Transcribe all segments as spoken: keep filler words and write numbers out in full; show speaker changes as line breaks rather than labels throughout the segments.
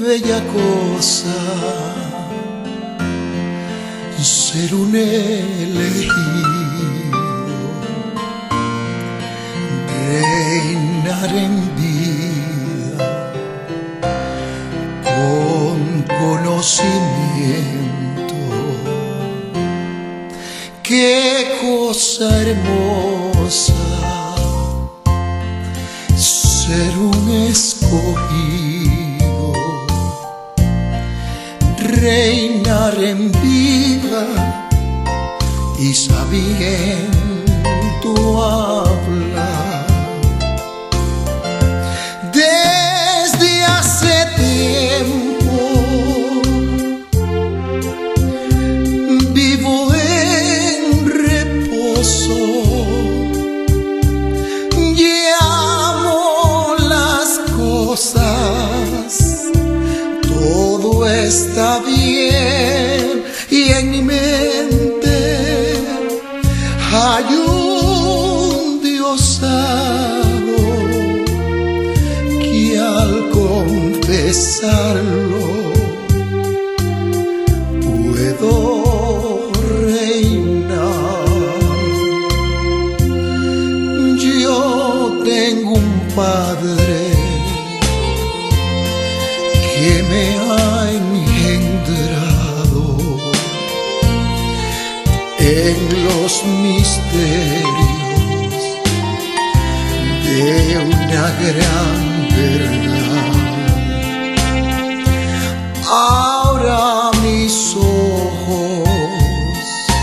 bella cosa ser un elegido, reinar en vida con conocimiento. Qué cosa hermosa ser un escogido, reinar en vida y sabiendo hablar. Desde hace tiempo vivo en reposo, llamo las cosas, todo está bien y en mi mente hay un diosado que al confesarlo puedo reinar. Yo tengo un Padre que me ha engendrado en los misterios de una gran verdad. Ahora mis ojos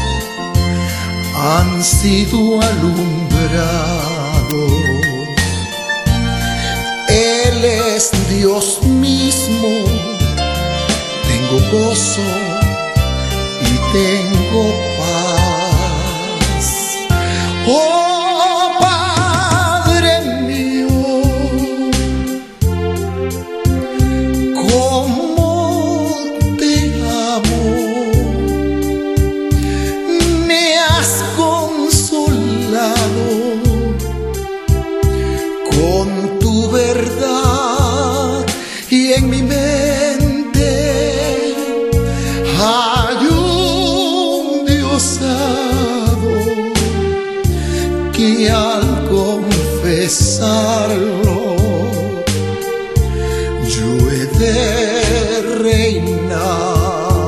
han sido alumbrados. Él es Dios mismo. Tengo gozo y tengo paz. Oh Padre mío, cómo te amo. Me has consolado con tu verdad y en mi mente hay un diosado que al confesarlo yo he de reinar.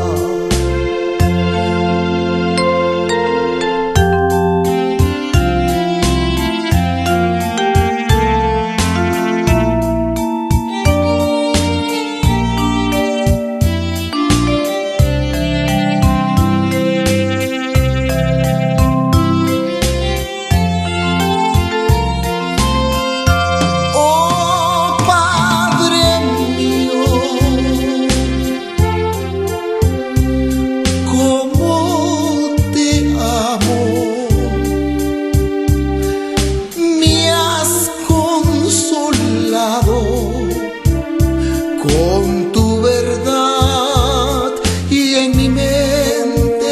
Con tu verdad y en mi mente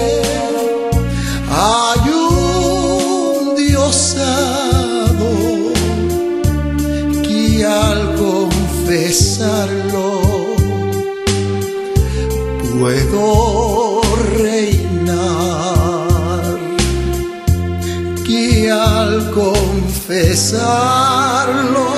hay un diosado que al confesarlo puedo reinar, que al confesarlo